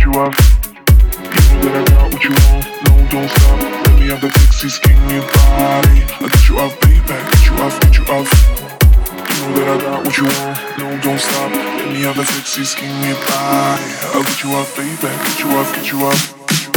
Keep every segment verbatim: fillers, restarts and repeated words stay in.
you off. You know that I got what you want, no, don't stop. Let me have the sexy skinny body. I'll get you off, baby, get you off, get you off. You know that I got what you want, no, don't stop. Let me have the sexy skinny body. I'll get you off, baby, get you off, get you off.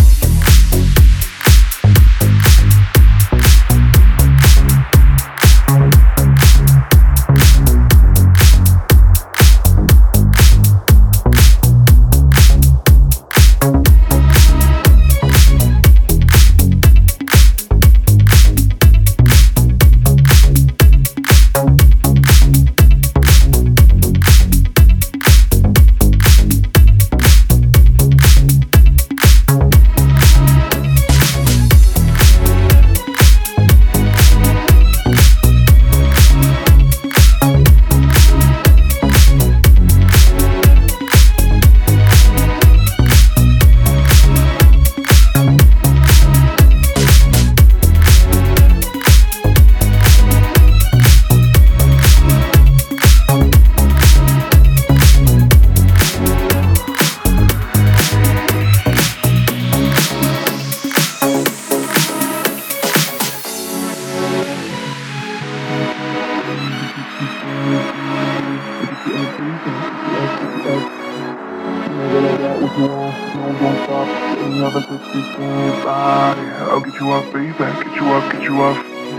I'll get you off, baby, get you off, get you off.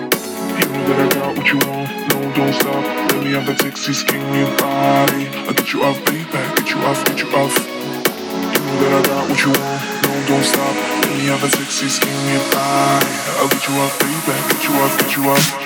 You know that I got what you want, no, don't stop. Let me have that sexy skinny body. I'll get you off, baby, get you off, get you off. You know that I got what you want, no, don't stop. Let me have that sexy skinny body. I'll get you off, baby, get you off, get you off.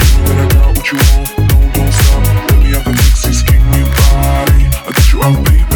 I'll be